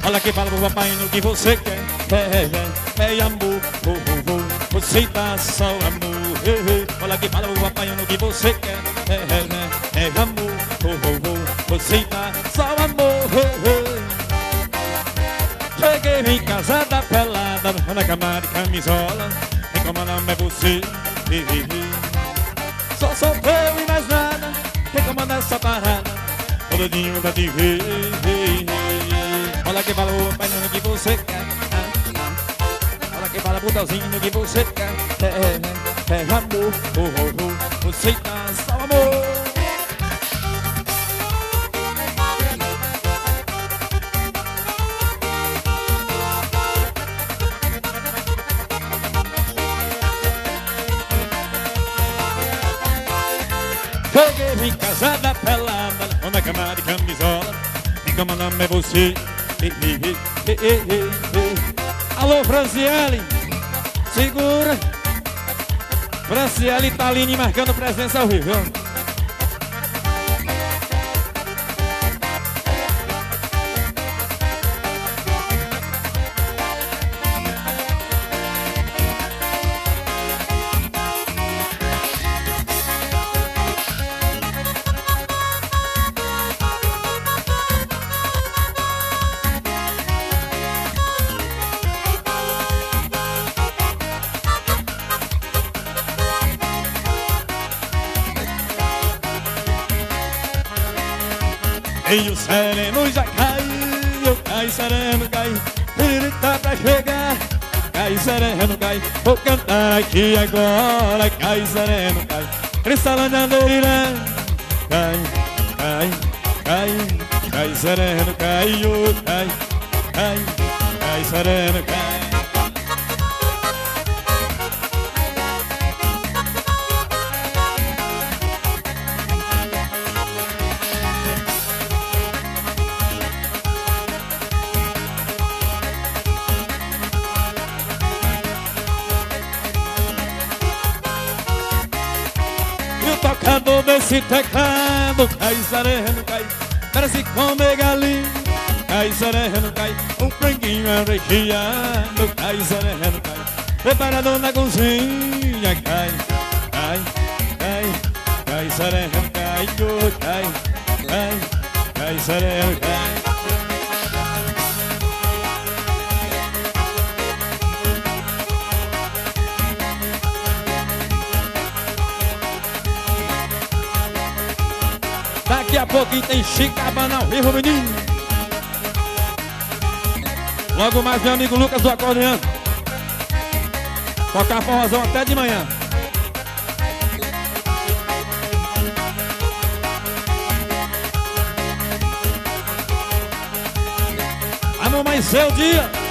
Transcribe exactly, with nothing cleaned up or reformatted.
Olha que fala pro papai no que você quer. É, é, é amor, oh, oh, oh. Você dá só amor, hey, hey. Olha que fala pro papai no que você quer. É, é, é, é amor, oh, oh, oh. Você dá só amor, hey, hey. Cheguei em casa da pelada, na cama de camisola. Quem comanda é você, hey, hey, hey. Só sou eu e mais nada. Quem comanda essa parada, o dedinho da T V, hey, hey. Olha que fala o papai no que você quer. Olha que fala putãozinho no que você quer. É, é, é amor, oh, oh, oh. Você dá só amor. Cheguei em casa da pelada, na cama de camisola. Quem comanda é você. Ei, ei, ei, ei, ei, ei, ei. Alô, Franciele, segura. Franciele e Taline marcando presença ao vivo. E o sereno já caiu, cai sereno, cai, ele tá pra chegar. Cai sereno, cai, vou cantar aqui agora. Cai sereno, cai, cristalina dele, cai, cai, cai, cai sereno, cai, oh, cai, cai, cai sereno, cai. Tocador desse teclado, cai sereno, cai, parece comer galinha. Cai sereno, cai, um franguinho arrecheado. Cai sereno, cai, preparado na cozinha. Cai, cai, cai, cai sereno, cai, oh, cai, cai, cai sereno, cai. Daqui a pouquinho tem Chicabana ao vivo, menino. Logo mais meu amigo Lucas do acordeão. Tocar forrozão até de manhã. Vamos mais seu dia.